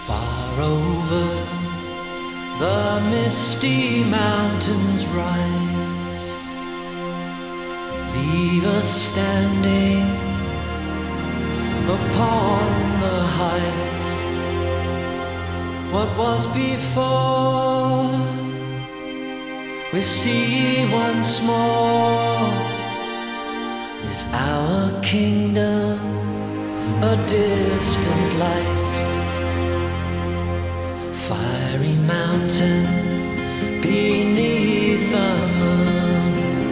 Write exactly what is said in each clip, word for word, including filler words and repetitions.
Far over the misty mountains rise, leave us standing upon the height. What was before, we see once more. Is our kingdom a distant light? Fiery mountain beneath the moon,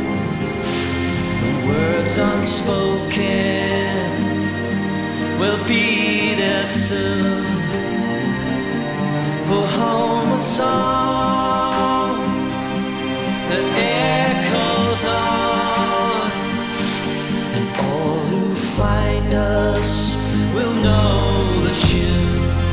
the words unspoken will be there soon. For home a song that echoes on, and all who find us will know the tune.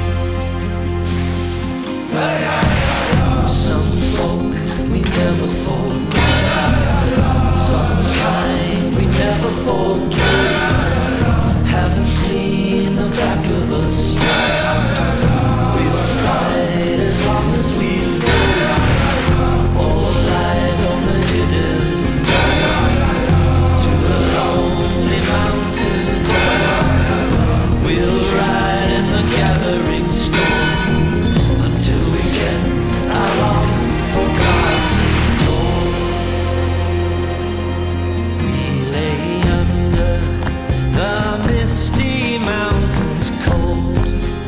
Some folk we never forget, some kind we never forget. Haven't seen the back of us. We'll fight as long as we live. All lies on the hidden to the lonely mountain. We'll ride in the gathering storm until we get our long-forgotten goal. We lay under the misty mountains cold,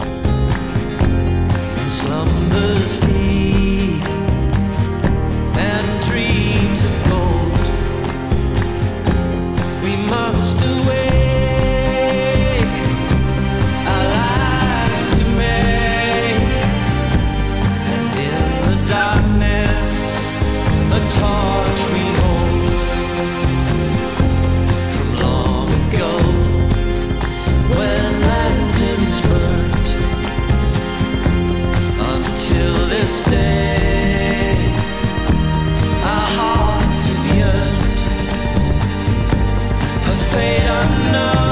in slumbers deep and dreams of gold. We must awake, our lives to make, and in the darkness a torch we hold from long ago, when lanterns burnt. Until this day our hearts have yearned, a fate unknown.